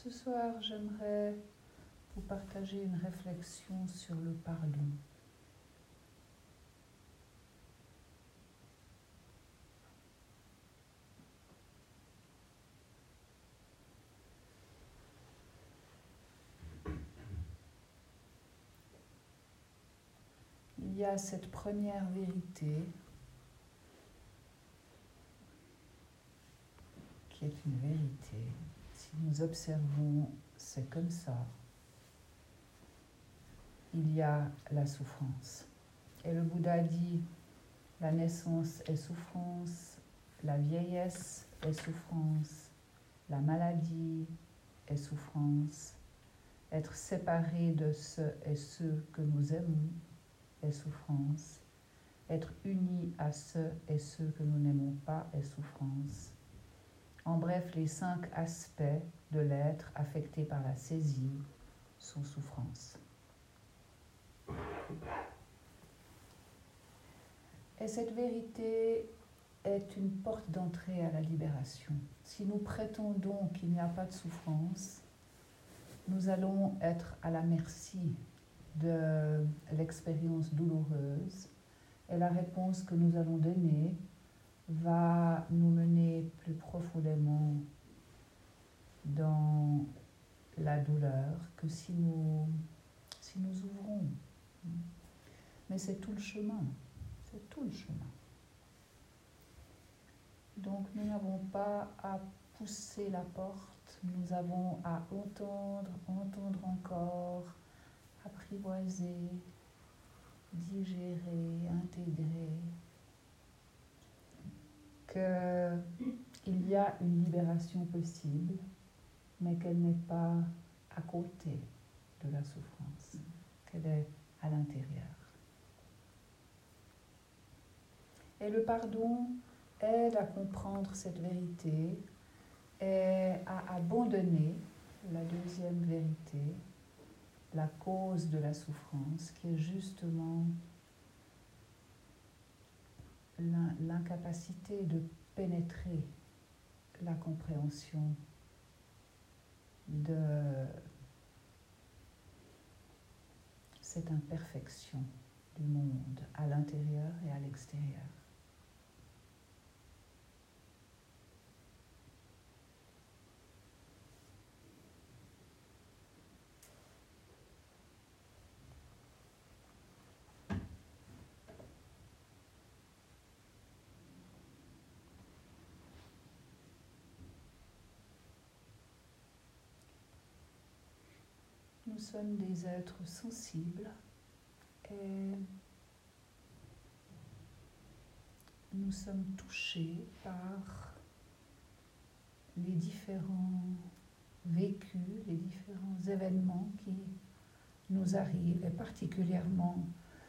Ce soir, j'aimerais vous partager une réflexion sur le pardon. Il y a cette première vérité qui est une vérité. Si nous observons, c'est comme ça. Il y a la souffrance. Et le Bouddha dit, la naissance est souffrance, la vieillesse est souffrance, la maladie est souffrance, être séparé de ce et ceux que nous aimons est souffrance, être unis à ceux et ceux que nous n'aimons pas est souffrance. En bref, les 5 aspects de l'être affectés par la saisie sont souffrance. Et cette vérité est une porte d'entrée à la libération. Si nous prétendons qu'il n'y a pas de souffrance, nous allons être à la merci de l'expérience douloureuse et la réponse que nous allons donner va nous mener plus profondément dans la douleur que si nous ouvrons. Mais c'est tout le chemin. C'est tout le chemin. Donc nous n'avons pas à pousser la porte, nous avons à entendre encore, apprivoiser, digérer, intégrer, qu'il y a une libération possible, mais qu'elle n'est pas à côté de la souffrance, qu'elle est à l'intérieur. Et le pardon aide à comprendre cette vérité et à abandonner la deuxième vérité, la cause de la souffrance, qui est justement l'incapacité de pénétrer la compréhension de cette imperfection du monde à l'intérieur et à l'extérieur. Nous sommes des êtres sensibles et nous sommes touchés par les différents vécus, les différents événements qui nous arrivent, et particulièrement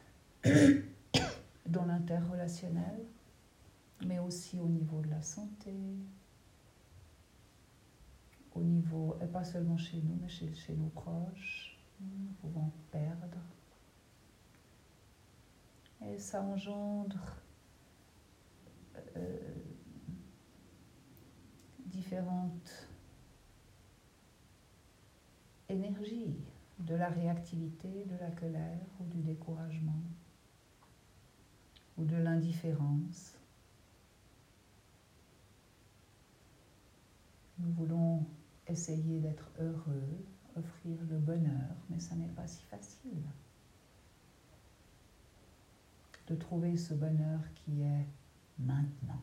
dans l'interrelationnel, mais aussi au niveau de la santé, au niveau, et pas seulement chez nous, mais chez nos proches. Nous pouvons perdre. Et ça engendre différentes énergies, de la réactivité, de la colère ou du découragement ou de l'indifférence. Nous voulons essayer d'être heureux, offrir le bonheur, mais ça n'est pas si facile de trouver ce bonheur qui est maintenant.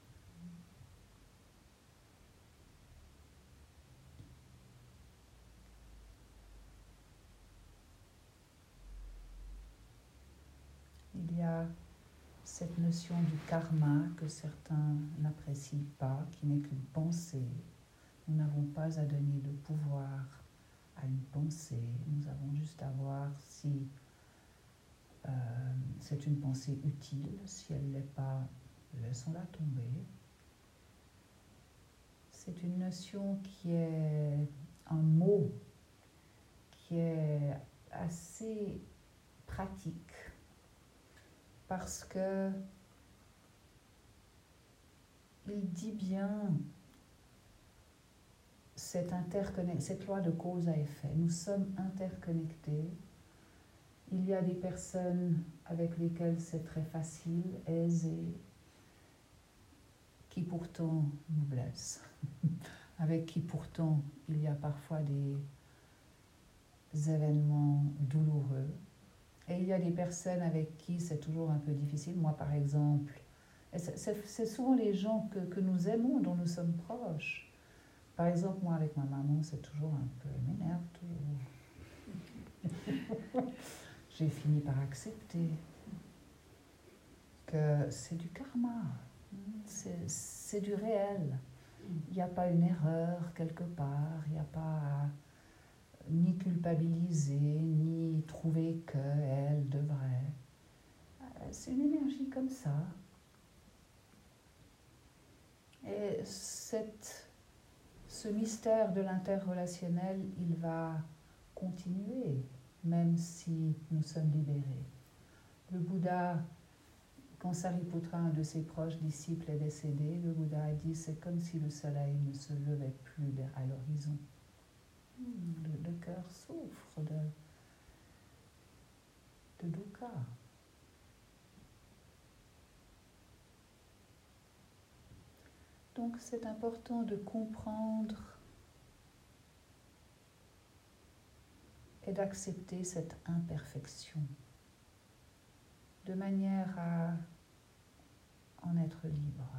Il y a cette notion du karma que certains n'apprécient pas, qui n'est qu'une pensée. Nous n'avons pas à donner de pouvoir à une pensée. Nous avons juste à voir si c'est une pensée utile. Si elle ne l'est pas, laissons-la tomber. C'est une notion qui est un mot qui est assez pratique parce que il dit bien cette loi de cause à effet. Nous sommes interconnectés. Il y a des personnes avec lesquelles c'est très facile, aisé, qui pourtant nous blessent, avec qui pourtant il y a parfois des événements douloureux. Et il y a des personnes avec qui c'est toujours un peu difficile. Moi, par exemple, c'est souvent les gens que nous aimons, dont nous sommes proches. Par exemple, moi, avec ma maman, c'est toujours un peu... Elle m'énerve toujours. J'ai fini par accepter que c'est du karma, c'est du réel. Il n'y a pas une erreur quelque part, il n'y a pas à ni culpabiliser, ni trouver qu'elle devrait. C'est une énergie comme ça. Et ce mystère de l'interrelationnel, il va continuer, même si nous sommes libérés. Le Bouddha, quand Sariputra, un de ses proches disciples, est décédé, le Bouddha a dit, c'est comme si le soleil ne se levait plus à l'horizon. Le cœur souffre de dukkha. Donc c'est important de comprendre et d'accepter cette imperfection, de manière à en être libre.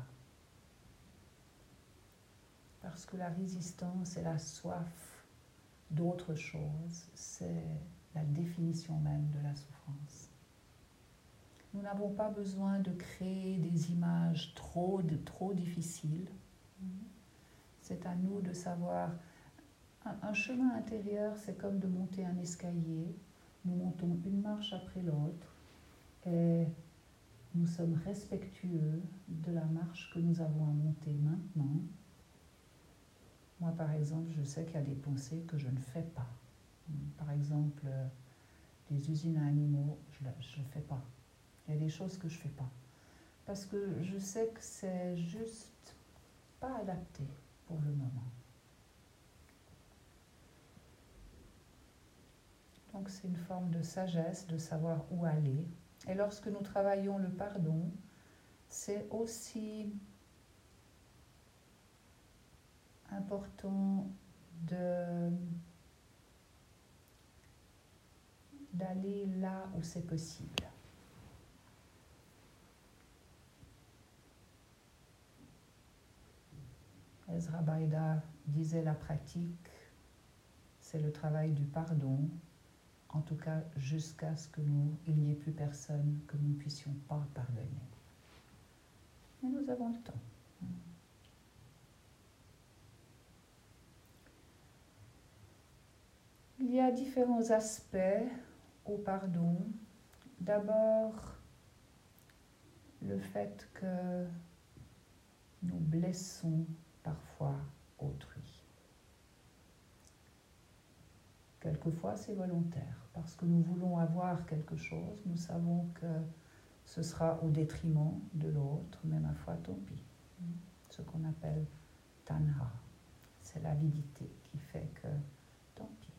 Parce que la résistance et la soif d'autre chose, c'est la définition même de la souffrance. Nous n'avons pas besoin de créer des images trop difficiles. C'est à nous de savoir. Un chemin intérieur, c'est comme de monter un escalier. Nous montons une marche après l'autre et nous sommes respectueux de la marche que nous avons à monter maintenant. Moi, par exemple, je sais qu'il y a des pensées que je ne fais pas. Par exemple, les usines à animaux, je ne fais pas. Il y a des choses que je ne fais pas. Parce que je sais que c'est juste pas adapté pour le moment. Donc c'est une forme de sagesse, de savoir où aller. Et lorsque nous travaillons le pardon, c'est aussi important d'aller là où c'est possible. Ezra Baida disait la pratique, c'est le travail du pardon, en tout cas jusqu'à ce qu'il n'y ait plus personne que nous ne puissions pas pardonner. Mais nous avons le temps. Il y a différents aspects au pardon. D'abord, le fait que nous blessons parfois autrui. Quelquefois, c'est volontaire, parce que nous voulons avoir quelque chose, nous savons que ce sera au détriment de l'autre, mais ma foi, tant pis. Ce qu'on appelle tanha, c'est l'avidité qui fait que tant pis.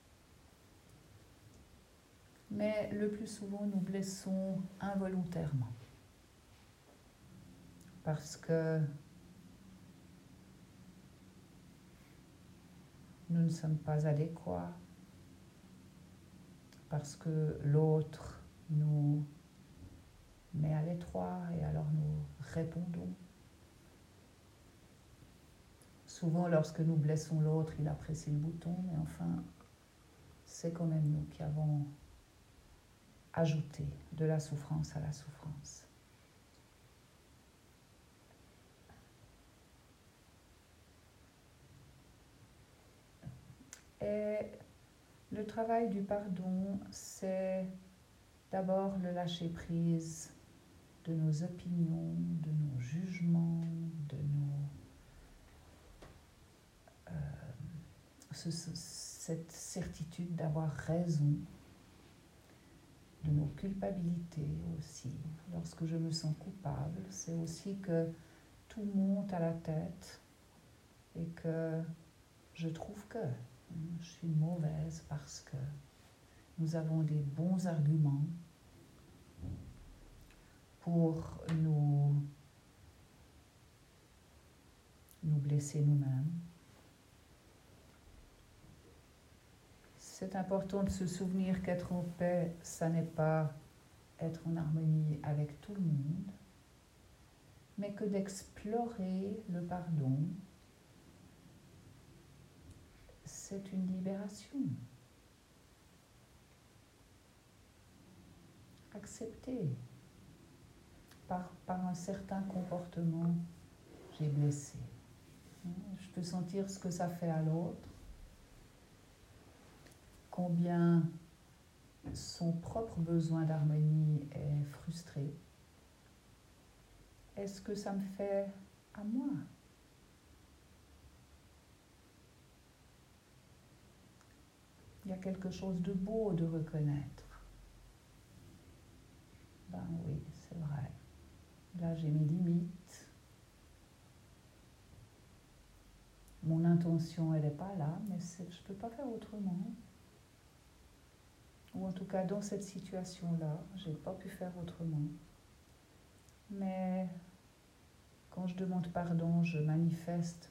Mais le plus souvent, nous blessons involontairement, parce que nous ne sommes pas adéquats, parce que l'autre nous met à l'étroit et alors nous répondons. Souvent, lorsque nous blessons l'autre, il apprécie le bouton, mais enfin, c'est quand même nous qui avons ajouté de la souffrance à la souffrance. Et le travail du pardon, c'est d'abord le lâcher-prise de nos opinions, de nos jugements, de cette certitude d'avoir raison, de nos culpabilités aussi. Lorsque je me sens coupable, c'est aussi que tout monte à la tête et que je trouve que je suis mauvaise parce que nous avons des bons arguments pour nous blesser nous-mêmes. C'est important de se souvenir qu'être en paix, ça n'est pas être en harmonie avec tout le monde, mais que d'explorer le pardon, c'est une libération. Accepter. Par un certain comportement, j'ai blessé. Je peux sentir ce que ça fait à l'autre, combien son propre besoin d'harmonie est frustré. Est-ce que ça me fait à moi? Il y a quelque chose de beau de reconnaître. Ben oui, c'est vrai. Là, j'ai mes limites. Mon intention, elle n'est pas là, mais je ne peux pas faire autrement. Ou en tout cas, dans cette situation-là, je n'ai pas pu faire autrement. Mais quand je demande pardon, je manifeste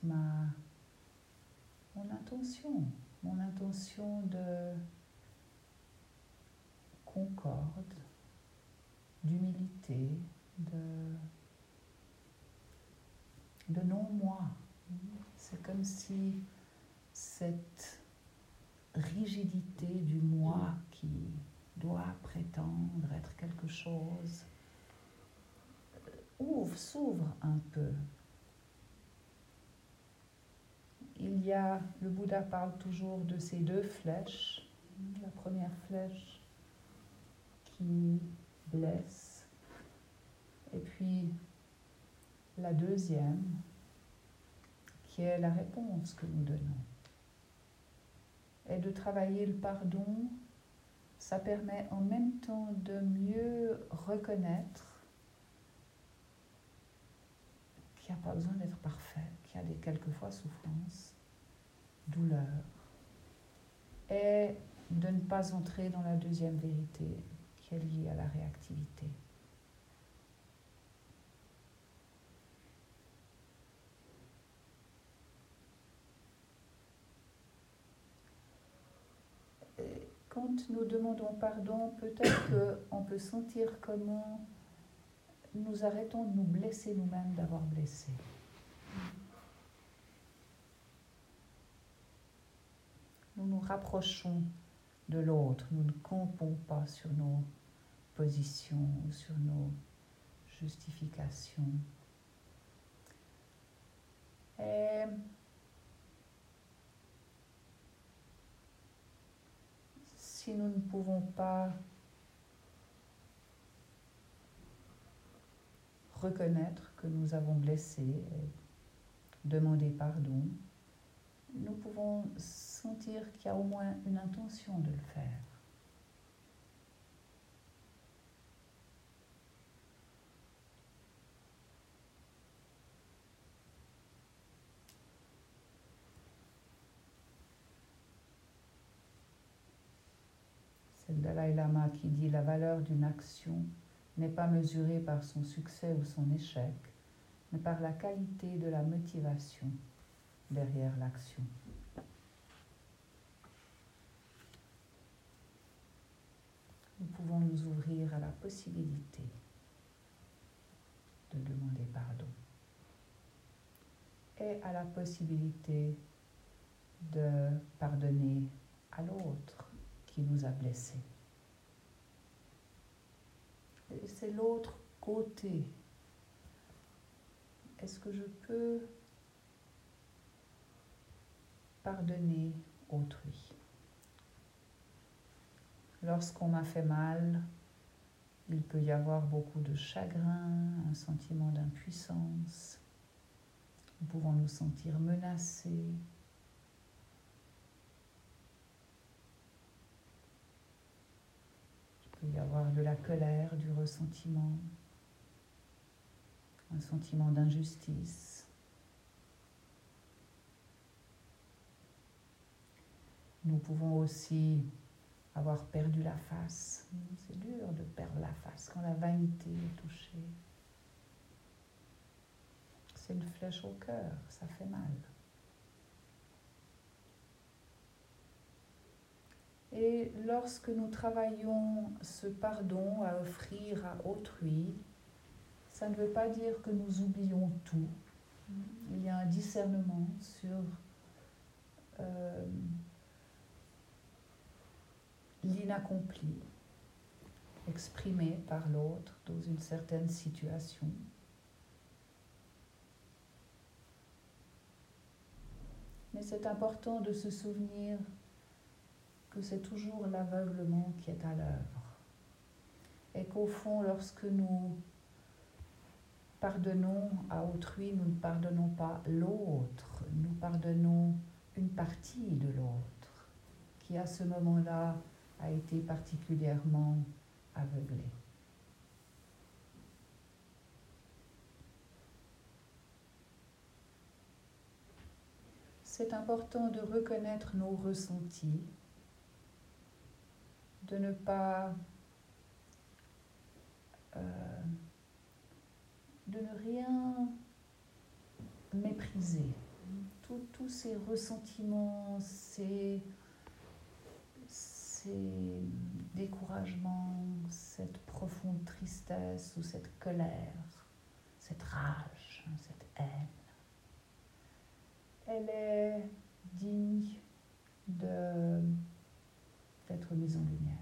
mon intention de concorde, d'humilité, de non-moi. C'est comme si cette rigidité du moi qui doit prétendre être quelque chose s'ouvre un peu. Le Bouddha parle toujours de ces deux flèches. La première flèche qui blesse, et puis la deuxième qui est la réponse que nous donnons. Et de travailler le pardon, ça permet en même temps de mieux reconnaître qu'il n'y a pas besoin d'être parfait, qu'il y a quelquefois souffrance, douleur, et de ne pas entrer dans la deuxième vérité qui est liée à la réactivité. Quand nous demandons pardon, peut-être qu'on peut sentir comment nous arrêtons de nous blesser nous-mêmes d'avoir blessé. Nous nous rapprochons de l'autre, nous ne campons pas sur nos positions, sur nos justifications. Et si nous ne pouvons pas reconnaître que nous avons blessé et demander pardon, nous pouvons sentir qu'il y a au moins une intention de le faire. C'est le Dalai Lama qui dit: la valeur d'une action n'est pas mesurée par son succès ou son échec, mais par la qualité de la motivation derrière l'action. Nous pouvons nous ouvrir à la possibilité de demander pardon et à la possibilité de pardonner à l'autre qui nous a blessés. Et c'est l'autre côté. Est-ce que je peux pardonner autrui? Lorsqu'on m'a fait mal, il peut y avoir beaucoup de chagrin, un sentiment d'impuissance. Nous pouvons nous sentir menacés. Il peut y avoir de la colère, du ressentiment, un sentiment d'injustice. Nous pouvons aussi avoir perdu la face. C'est dur de perdre la face quand la vanité est touchée. C'est une flèche au cœur, ça fait mal. Et lorsque nous travaillons ce pardon à offrir à autrui, ça ne veut pas dire que nous oublions tout. Il y a un discernement sur l'inaccompli exprimé par l'autre dans une certaine situation. Mais c'est important de se souvenir que c'est toujours l'aveuglement qui est à l'œuvre. Et qu'au fond, lorsque nous pardonnons à autrui, nous ne pardonnons pas l'autre, nous pardonnons une partie de l'autre, qui à ce moment-là a été particulièrement aveuglée. C'est important de reconnaître nos ressentis, de ne pas de ne rien mépriser. Tous ces ressentiments, ces découragements, cette profonde tristesse ou cette colère, cette rage, cette haine, elle est digne d'être mise en lumière.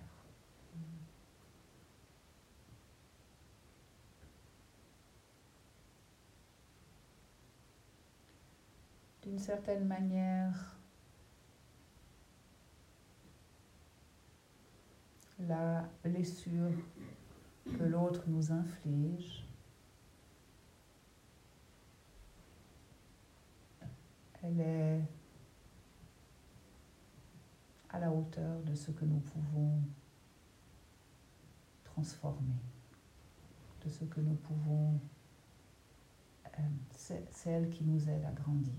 D'une certaine manière, la blessure que l'autre nous inflige, elle est à la hauteur de ce que nous pouvons transformer, de ce que nous pouvons... c'est elle qui nous aide à grandir.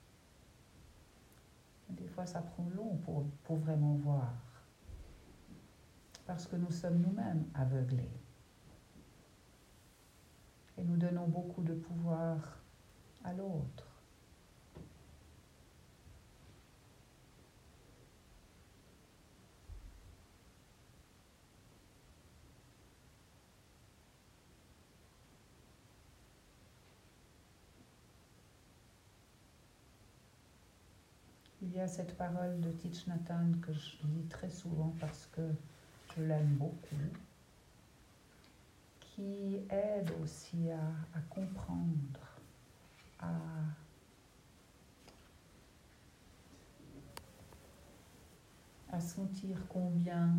Des fois, ça prend long pour vraiment voir, parce que nous sommes nous-mêmes aveuglés. Et nous donnons beaucoup de pouvoir à l'autre. Il y a cette parole de Thich Nhat Hanh que je lis très souvent parce que je l'aime beaucoup, qui aide aussi à comprendre, à sentir combien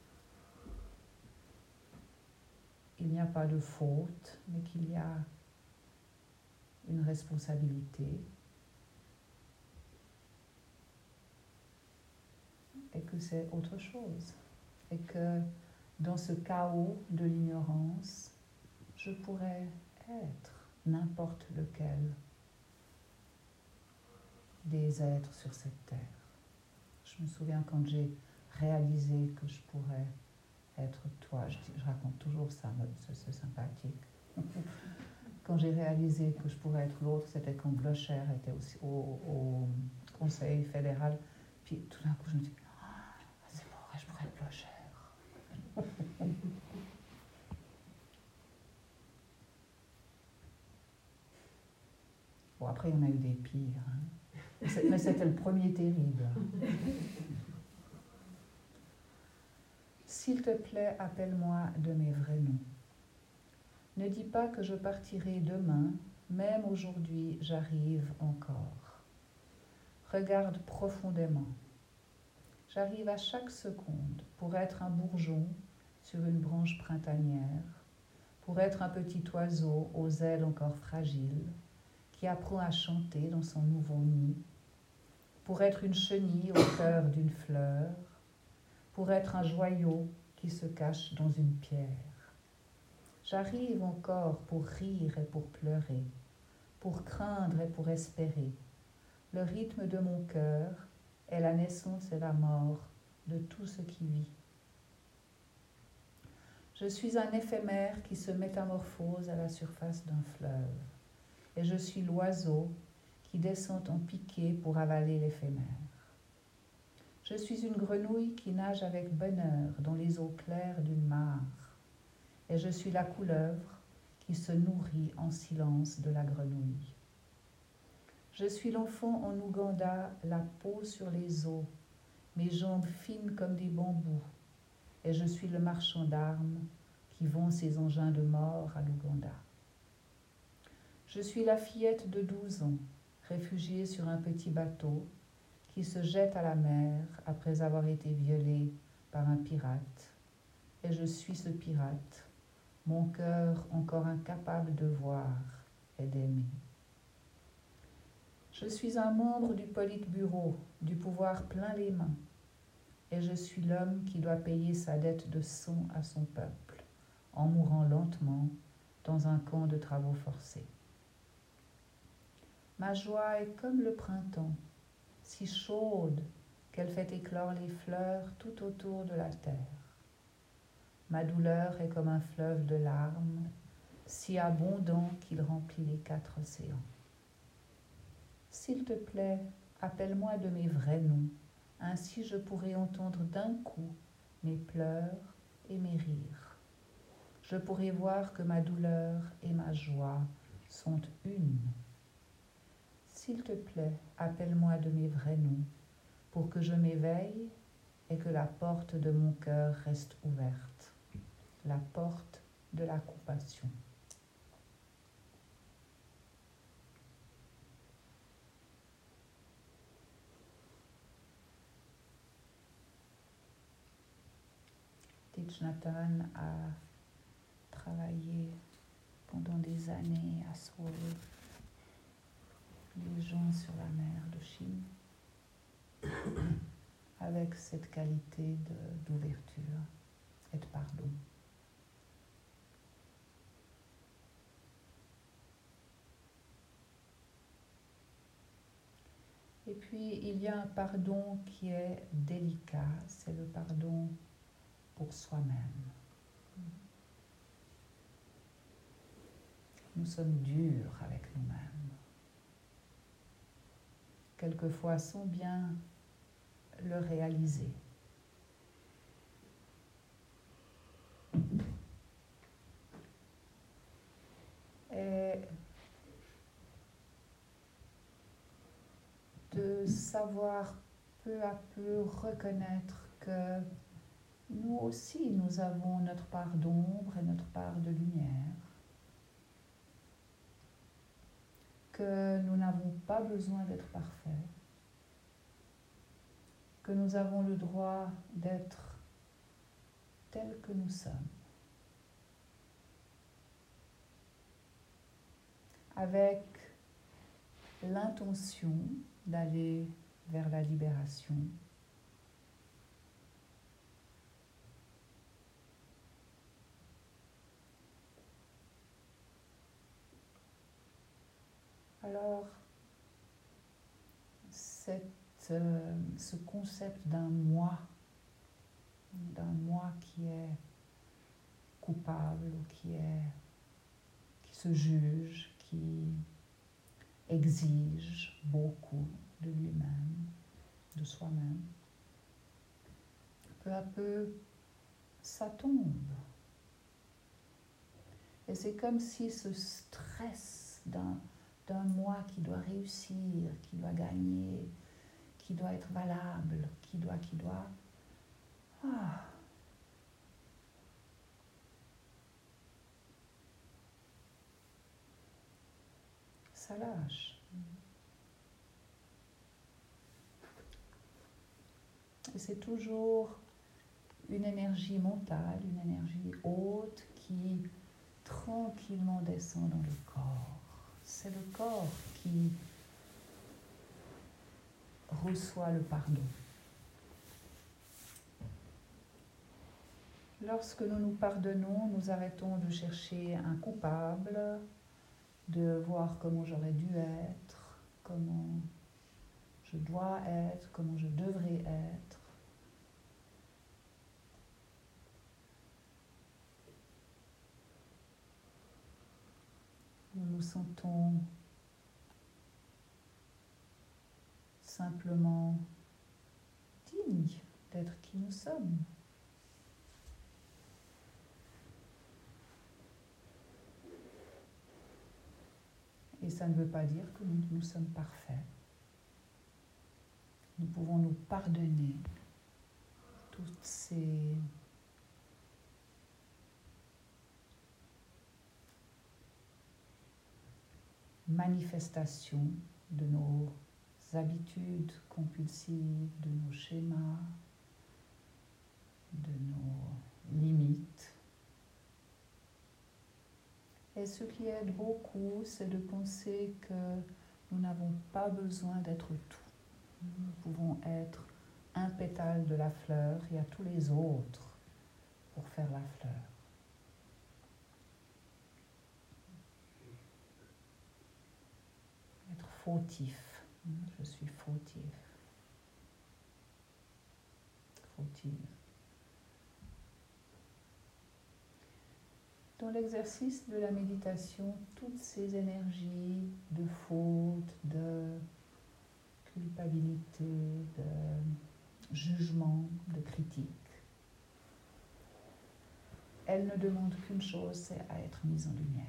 il n'y a pas de faute, mais qu'il y a une responsabilité. Et que c'est autre chose. Et que dans ce chaos de l'ignorance, je pourrais être n'importe lequel des êtres sur cette terre. Je me souviens quand j'ai réalisé que je pourrais être toi, je raconte toujours ça, c'est sympathique. Quand j'ai réalisé que je pourrais être l'autre, c'était quand Blocher était aussi au Conseil fédéral. Puis tout d'un coup, je me dis, c'est vrai, je pourrais être Blocher. Bon, après, il y en a eu des pires. Hein. Mais c'était le premier terrible. S'il te plaît, appelle-moi de mes vrais noms. Ne dis pas que je partirai demain, même aujourd'hui, j'arrive encore. Regarde profondément. J'arrive à chaque seconde pour être un bourgeon sur une branche printanière, pour être un petit oiseau aux ailes encore fragiles, qui apprend à chanter dans son nouveau nid, pour être une chenille au cœur d'une fleur, pour être un joyau qui se cache dans une pierre. J'arrive encore pour rire et pour pleurer, pour craindre et pour espérer. Le rythme de mon cœur est la naissance et la mort de tout ce qui vit. Je suis un éphémère qui se métamorphose à la surface d'un fleuve, et je suis l'oiseau qui descend en piqué pour avaler l'éphémère. Je suis une grenouille qui nage avec bonheur dans les eaux claires d'une mare, et je suis la couleuvre qui se nourrit en silence de la grenouille. Je suis l'enfant en Ouganda, la peau sur les os, mes jambes fines comme des bambous, et je suis le marchand d'armes qui vend ses engins de mort à l'Ouganda. Je suis la fillette de 12 ans, réfugiée sur un petit bateau, qui se jette à la mer après avoir été violée par un pirate. Et je suis ce pirate, mon cœur encore incapable de voir et d'aimer. Je suis un membre du Politburo, du pouvoir plein les mains, et je suis l'homme qui doit payer sa dette de sang à son peuple, en mourant lentement dans un camp de travaux forcés. Ma joie est comme le printemps, si chaude qu'elle fait éclore les fleurs tout autour de la terre. Ma douleur est comme un fleuve de larmes, si abondant qu'il remplit les 4 océans. S'il te plaît, appelle-moi de mes vrais noms, ainsi je pourrai entendre d'un coup mes pleurs et mes rires. Je pourrai voir que ma douleur et ma joie sont une. S'il te plaît, appelle-moi de mes vrais noms, pour que je m'éveille et que la porte de mon cœur reste ouverte, la porte de la compassion. Thich Nhat Hanh a travaillé pendant des années à sauver les gens sur la mer de Chine avec cette qualité d'ouverture et de pardon. Et puis il y a un pardon qui est délicat, c'est le pardon pour soi-même. Nous sommes durs avec nous-mêmes, quelquefois sans bien le réaliser. Et de savoir peu à peu reconnaître que nous aussi, nous avons notre part d'ombre et notre part de lumière, que nous n'avons pas besoin d'être parfaits, que nous avons le droit d'être tels que nous sommes, avec l'intention d'aller vers la libération. Alors, ce concept d'un moi qui est coupable, ou qui se juge, qui exige beaucoup de lui-même, de soi-même, peu à peu, ça tombe. Et c'est comme si ce stress d'un moi qui doit réussir, qui doit gagner, qui doit être valable, qui doit... Ça lâche. Et c'est toujours une énergie mentale, une énergie haute qui tranquillement descend dans le corps. C'est le corps qui reçoit le pardon. Lorsque nous nous pardonnons, nous arrêtons de chercher un coupable, de voir comment j'aurais dû être, comment je je dois être, comment je devrais être. Nous nous sentons simplement dignes d'être qui nous sommes. Et ça ne veut pas dire que nous sommes parfaits. Nous pouvons nous pardonner toutes ces manifestations de nos habitudes compulsives, de nos schémas, de nos limites. Et ce qui aide beaucoup, c'est de penser que nous n'avons pas besoin d'être tout. Nous pouvons être un pétale de la fleur, il y a tous les autres pour faire la fleur. Être fautif. Je suis fautif. Fautive. Dans l'exercice de la méditation, toutes ces énergies de faute, de culpabilité, de jugement, de critique, elles ne demandent qu'une chose, c'est à être mises en lumière.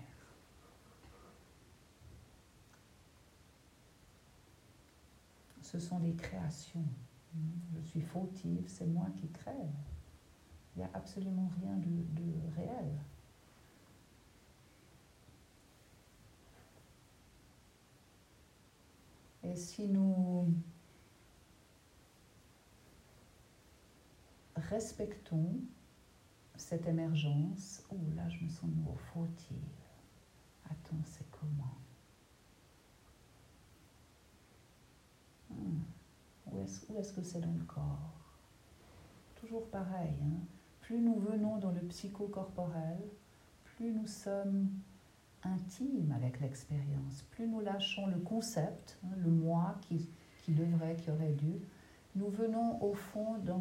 Ce sont des créations. Je suis fautive, c'est moi qui crée. Il n'y a absolument rien de réel. Et si nous respectons cette émergence, oh là je me sens nouveau fautive. Attends, c'est comment? Où est-ce que c'est dans le corps? Toujours pareil, hein? Plus nous venons dans le psychocorporel, plus nous sommes intimes avec l'expérience, plus nous lâchons le concept, hein, le moi qui devrait, qui aurait dû, nous venons au fond dans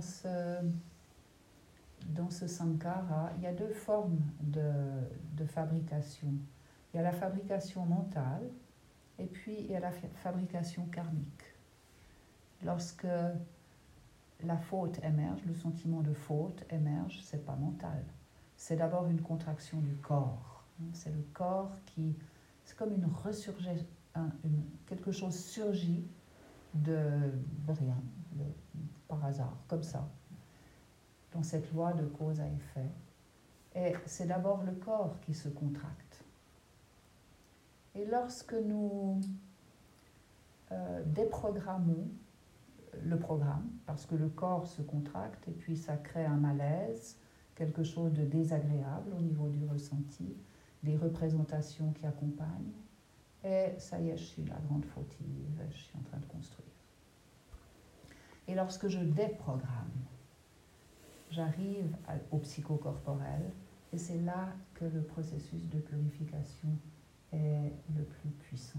ce sankhara. Il y a deux formes de fabrication. Il y a la fabrication mentale et puis il y a la fabrication karmique. Lorsque la faute émerge, le sentiment de faute émerge, c'est pas mental. C'est d'abord une contraction du corps. C'est le corps qui... C'est comme une ressurgence, quelque chose surgit de rien, par hasard, comme ça, dans cette loi de cause à effet. Et c'est d'abord le corps qui se contracte. Et lorsque nous déprogrammons le programme, parce que le corps se contracte et puis ça crée un malaise, quelque chose de désagréable au niveau du ressenti, des représentations qui accompagnent, et ça y est, je suis la grande fautive, je suis en train de construire. Et lorsque je déprogramme, j'arrive au psychocorporel, et c'est là que le processus de purification est le plus puissant.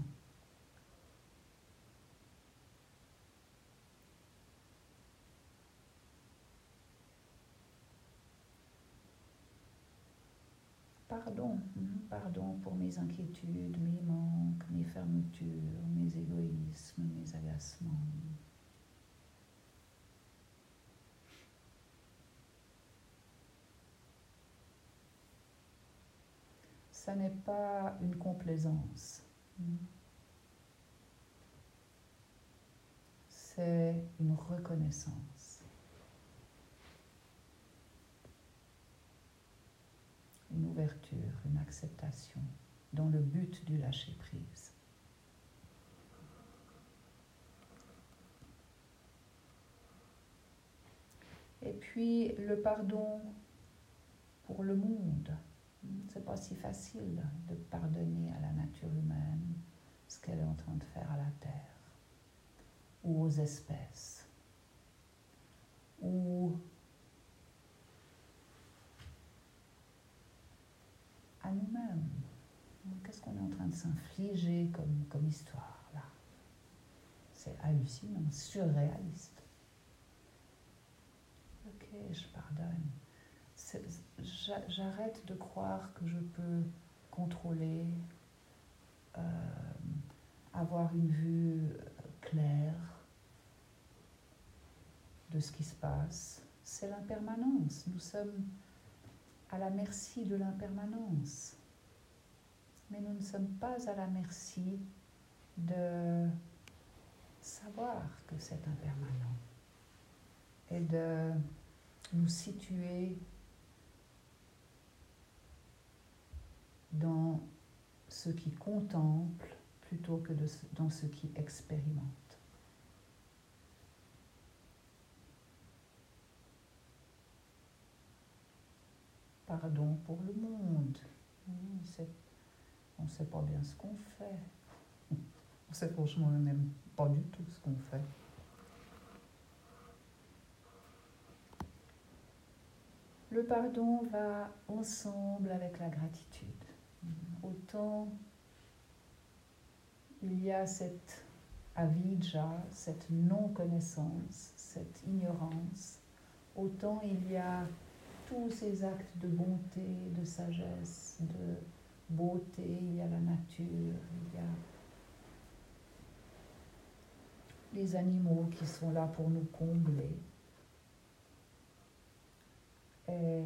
Pardon pour mes inquiétudes, mes manques, mes fermetures, mes égoïsmes, mes agacements. Ça n'est pas une complaisance. C'est une reconnaissance. Une ouverture, une acceptation, dans le but du lâcher-prise. Et puis le pardon pour le monde. C'est pas si facile de pardonner à la nature humaine ce qu'elle est en train de faire à la Terre, ou aux espèces, ou à nous-mêmes. Qu'est-ce qu'on est en train de s'infliger comme histoire là? c'est hallucinant, surréaliste. Ok, je pardonne. J'arrête de croire que je peux contrôler, avoir une vue claire de ce qui se passe. C'est l'impermanence. Nous sommes à la merci de l'impermanence. Mais nous ne sommes pas à la merci de savoir que c'est impermanent et de nous situer dans ce qui contemple plutôt que dans ce qui expérimente. Pardon pour le monde. On ne sait pas bien ce qu'on fait. On sait franchement même pas du tout ce qu'on fait. Le pardon va ensemble avec la gratitude. Autant il y a cette avidya, cette non-connaissance, cette ignorance, autant il y a tous ces actes de bonté, de sagesse, de beauté, il y a la nature, il y a les animaux qui sont là pour nous combler. Et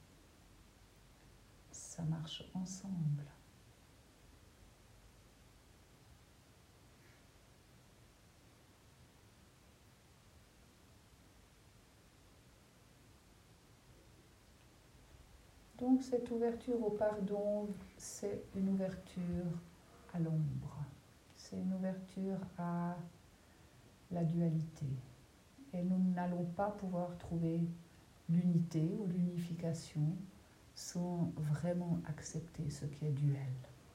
ça marche ensemble. Donc cette ouverture au pardon, c'est une ouverture à l'ombre. C'est une ouverture à la dualité. Et nous n'allons pas pouvoir trouver l'unité ou l'unification sans vraiment accepter ce qui est duel.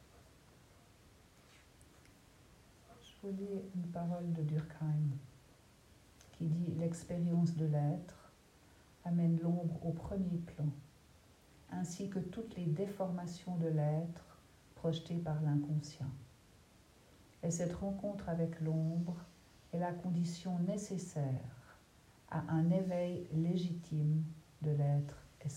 Je vous lis une parole de Durkheim qui dit « L'expérience de l'être amène l'ombre au premier plan, ainsi que toutes les déformations de l'être projetées par l'inconscient. Et cette rencontre avec l'ombre est la condition nécessaire à un éveil légitime de l'être essentiel. »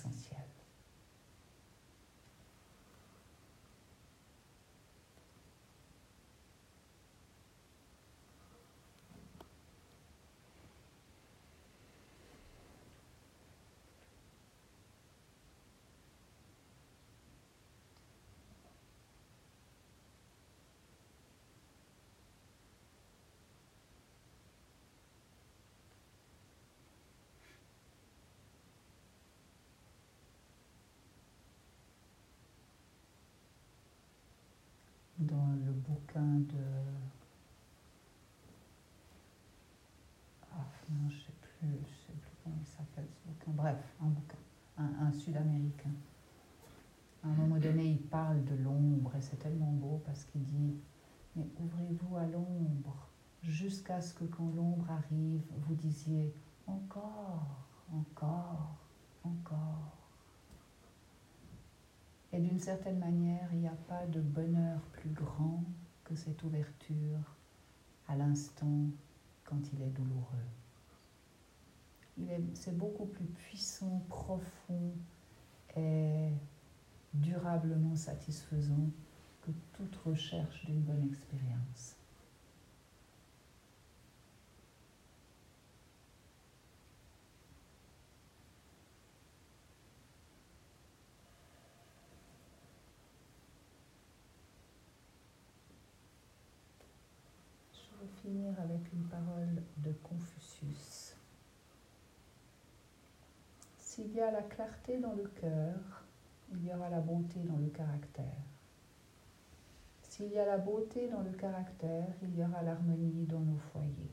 Dans le bouquin de... non, je ne sais plus comment il s'appelle ce bouquin. Bref, un bouquin, un Sud-Américain. À un moment donné, il parle de l'ombre et c'est tellement beau parce qu'il dit « Mais ouvrez-vous à l'ombre jusqu'à ce que quand l'ombre arrive, vous disiez « Encore, encore, encore ». Et d'une certaine manière, il n'y a pas de bonheur plus grand que cette ouverture à l'instant quand il est douloureux. C'est beaucoup plus puissant, profond et durablement satisfaisant que toute recherche d'une bonne expérience. Je vais finir avec une parole de Confucius. S'il y a la clarté dans le cœur, il y aura la beauté dans le caractère. S'il y a la beauté dans le caractère, il y aura l'harmonie dans nos foyers.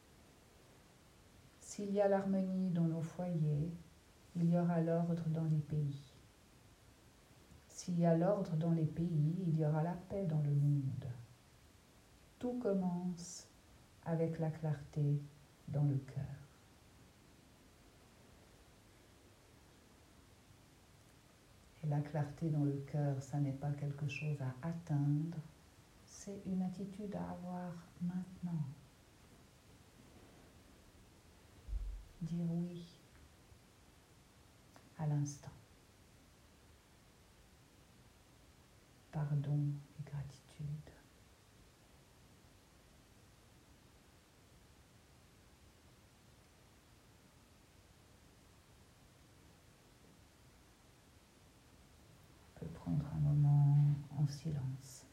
S'il y a l'harmonie dans nos foyers, il y aura l'ordre dans les pays. S'il y a l'ordre dans les pays, il y aura la paix dans le monde. Tout commence avec la clarté dans le cœur. Et la clarté dans le cœur, ça n'est pas quelque chose à atteindre, c'est une attitude à avoir maintenant. dire oui à l'instant. Pardon et gratitude. On peut prendre un moment en silence.